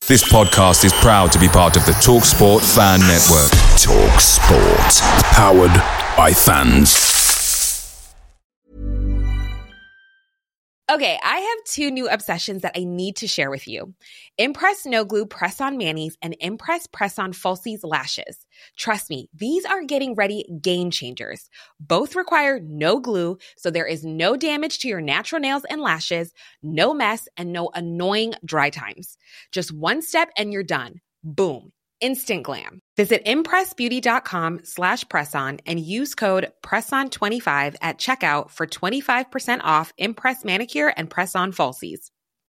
This podcast is proud to be part of the TalkSport Fan Network. TalkSport. Powered by fans. Okay, I have two new obsessions that I need to share with you. Impress No Glue Press-On Manis and Impress Press-On Falsies Lashes. Trust me, these are getting ready game changers. Both require no glue, so there is no damage to your natural nails and lashes, no mess, and no annoying dry times. Just one step and you're done. Boom. Instant glam. Visit impressbeauty.com/presson and use code PRESSON25 at checkout for 25% off Impress Manicure and Press-On Falsies.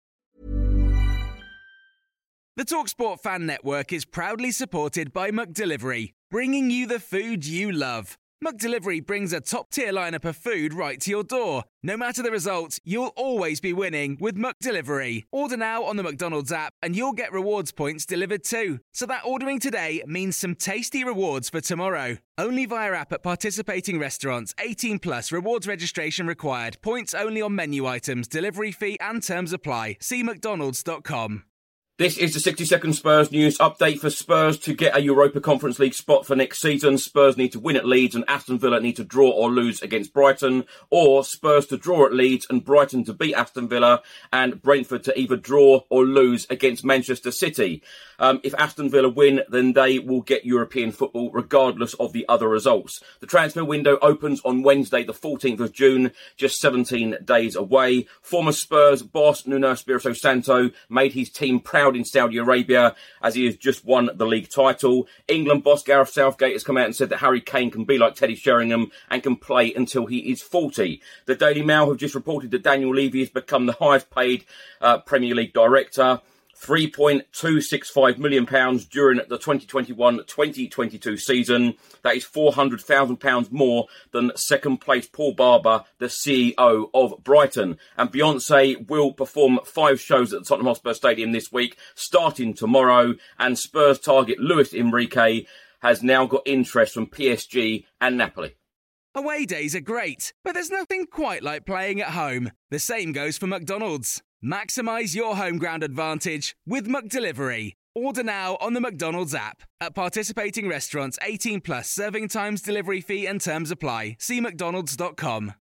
The TalkSport Fan Network is proudly supported by McDelivery, bringing you the food you love. McDelivery brings a top-tier lineup of food right to your door. No matter the result, you'll always be winning with McDelivery. Order now on the McDonald's app and you'll get rewards points delivered too. So that ordering today means some tasty rewards for tomorrow. Only via app at participating restaurants. 18 plus. Rewards registration required. Points only on menu items. Delivery fee and terms apply. See mcdonalds.com. This is the 60-second Spurs news update. For Spurs to get a Europa Conference League spot for next season, Spurs need to win at Leeds and Aston Villa need to draw or lose against Brighton, or Spurs to draw at Leeds and Brighton to beat Aston Villa and Brentford to either draw or lose against Manchester City. If Aston Villa win, then they will get European football regardless of the other results. The transfer window opens on Wednesday, the 14th of June, just 17 days away. Former Spurs boss Nuno Espirito Santo made his team proud in Saudi Arabia as he has just won the league title. England boss Gareth Southgate has come out and said that Harry Kane can be like Teddy Sheringham and can play until he is 40. The Daily Mail have just reported that Daniel Levy has become the highest paid Premier League director. £3.265 million during the 2021-2022 season. That is £400,000 more than second place Paul Barber, the CEO of Brighton. And Beyonce will perform 5 shows at the Tottenham Hotspur Stadium this week, starting tomorrow. And Spurs target Luis Enrique has now got interest from PSG and Napoli. Away days are great, but there's nothing quite like playing at home. The same goes for McDonald's. Maximise your home ground advantage with McDelivery. Order now on the McDonald's app. At participating restaurants, 18 plus, serving times, delivery fee and terms apply. See mcdonalds.com.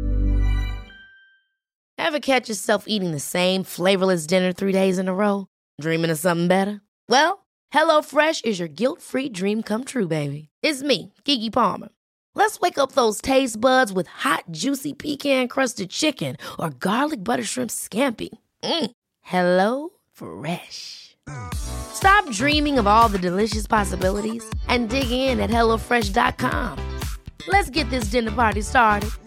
Ever catch yourself eating the same flavorless dinner 3 days in a row? Dreaming of something better? Well, HelloFresh is your guilt-free dream come true, baby. It's me, Keke Palmer. Let's wake up those taste buds with hot, juicy pecan-crusted chicken or garlic butter shrimp scampi. Hello Fresh. Stop dreaming of all the delicious possibilities and dig in at HelloFresh.com. Let's get this dinner party started.